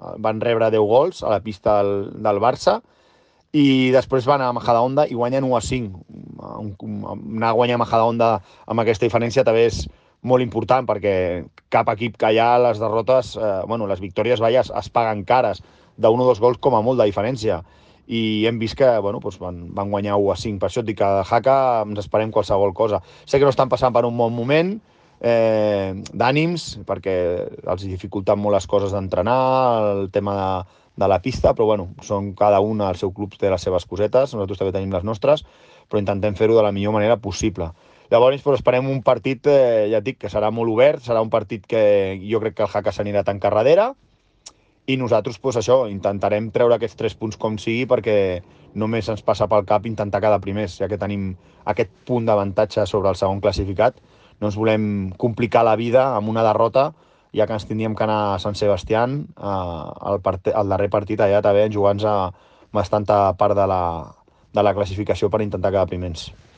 van rebre 10 gols a la pista del Barça, i després van a Majadahonda i guanyen 1-5. Anar a guanyar a Majadahonda amb aquesta diferència també és molt important, perquè cap equip que allà les derrotes, les victòries es paguen cares, d'un o dos gols com a molt de diferència. I hem vist que van guanyar 1-5. Per això et dic que de Jaca ens esperem qualsevol cosa. Sé que no estan passant per un bon moment d'ànims, perquè els dificulten molt les coses d'entrenar, el tema de la pista, però són cada un, el seu club té les seves cosetes, nosaltres també tenim les nostres, però intentem fer-ho de la millor manera possible. Llavors, esperem un partit, ja et dic, que serà molt obert, serà un partit que jo crec que el Jaca s'anirà tan carradera, i nosaltres, intentarem treure aquests 3 punts com sigui, perquè només ens passa pel cap intentar quedar primers, ja que tenim aquest punt d'avantatge sobre el segon classificat. No ens volem complicar la vida amb una derrota, ja que ens tindríem que anar a Sant Sebastián al darrer partit allà també, jugant-nos bastanta part de la classificació per intentar quedar primers.